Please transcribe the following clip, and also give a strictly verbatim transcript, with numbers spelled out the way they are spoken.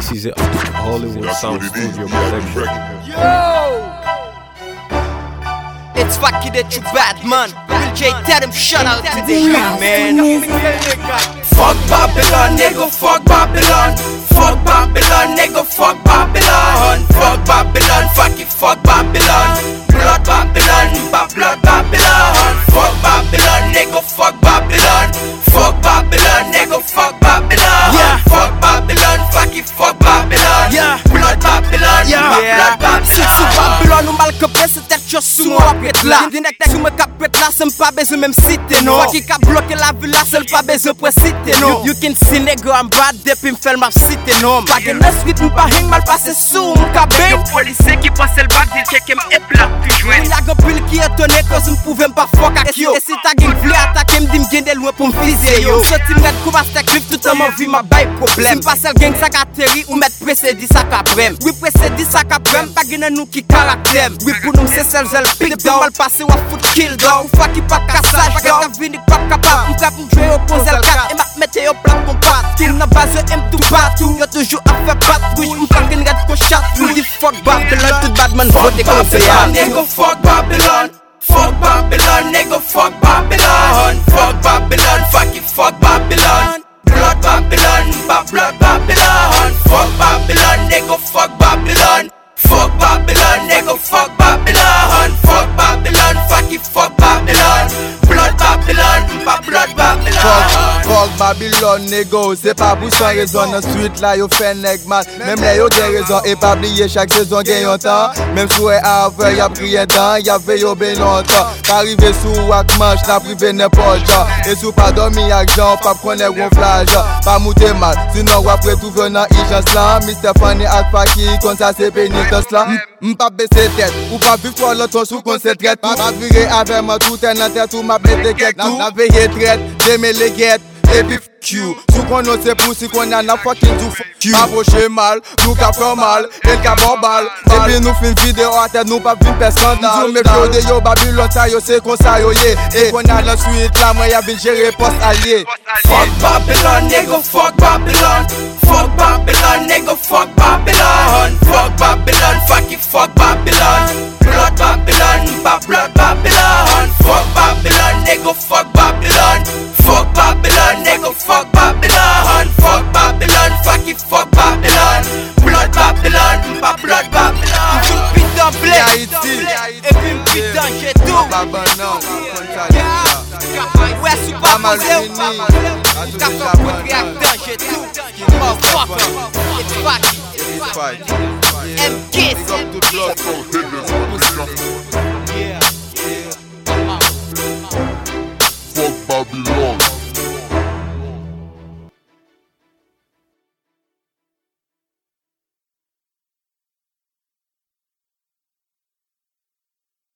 This is a Hollywood Sound Studio production. Yo! It's Faki that you bad, man. Will J tell them shut out to the street, man. Fuck Babylon, nigga, fuck Babylon. Fuck Babylon, nigga, fuck Babylon. Fuck Babylon, fuck it, fuck Babylon. Blood Babylon, ba blood Babylon. Fuck Babylon, nigga, fuck Babylon. Fuck Babylon, nigga, fuck Babylon. Yeah. Fuck Babylon, fuck it, fuck Babylon. Yeah. Blood Babylon, yeah. Blood Babylon. Si sou Babylon ou mal kopè, se tèt yo sou mou apret la. Dinek tek sou me kapret la, se m pa bezou mèm site no. Fuck ki ka bloke la vue la, se l pa bezou pre site no. You can see nigga I'm bad, depi m fel map site no. Pa gen ne suite m pa hing mal pase sou m ka ben. Yo polise ki pase l bag, dil cheke m ep la pi jwen. M yago pil ki etone, koz m pouve m pa fuck ak yo. E si ta gen vle atake m di m gen de lwen pou m fize yo. Soti m red kou bas tek lif, tout an m vi ma bay problem. Si m pasel gen sa ka teri, ou met prese di sa ka prem. Oui prese di sa ka prem, pa gen nou ki karaktem. Oui pou nou m se sel zel pik down. Mal pase wa foot kill down. Ou fa ki pa kasaj down. Pa gen vini kwa kapap. M kap m jwe yo pose l kat. E mak mette yo plat mon pat. Til nan base yo m tou patou. Yo toujou a fe patrouille. M fucking red ko chatou. Di fuck Babylon, tout badman vote kon se ya. Nigga fuck Babylon. Fuck Babylon, nigga fuck Babylon. Fuck Babylon, fuck it, fuck Babylon. Blood Babylon, ba blood Babylon. Fuck Babylon, nigga fuck Babylon. Fuck Babylon, nigga fuck Babylon. Fuck Babylon, fuck it, fuck Babylon. Blood Babylon, ba blood Babylon. Fuck, fuck Babylon, nigga, c'est pas pour sans raison. Dans street là, yo fait nèg mal. Même là, yo gen raison. Et pas oublier chaque saison gen yon temps. Même sous et avant, y'a pris un temps. Y'a fait yo ben longtemps. Pas arrivé sous ak manche, n'a privé n'importe genre. Et sous pas dormi ak Jean, pas prenez gonflage. Pas mouter mal, sinon après tout venant urgence là. Mister Fanny ak Faki, comme ça c'est pénitence là. M'pas baisser tête, ou pas vivre pour l'autre sous qu'on se traite. Pas virer avec moi tout en la tête, ou m'a blessé quelque tout. La veille traite, j'aime les guettes. Et puis fuck you. Sous qu'on a c'est pour si qu'on a na fucking do fuck you. Approcher mal, nous qu'a fait mal, et le qu'a bon balle. Et puis nous fin vidéo à tête, nous pas vin personne. Nous me flow de yo Babylon, ça yo c'est qu'on ça yo yeah. Et qu'on a la suite là, moi y'a vin gérer poste allié. Fuck Babylon, nigga, fuck Babylon. Fuck Babylon, nigga, fuck Babylon. Fuck Babylon, fuck it, fuck Babylon. Blood Babylon, ba blood Babylon. Fuck Babylon, nigga, fuck Babylon. Fuck Babylon, nigga, fuck Babylon. Fuck Babylon, fuck it, fuck Babylon. Blood Babylon, ba blood Babylon. Putain blé, et puis putain j'ai tout. Ouais, sous pas posé ou pas. T'as fait pour réacteur, j'ai tout. Motherfucker, it's Faki. M Kiss. Fuck Babylon.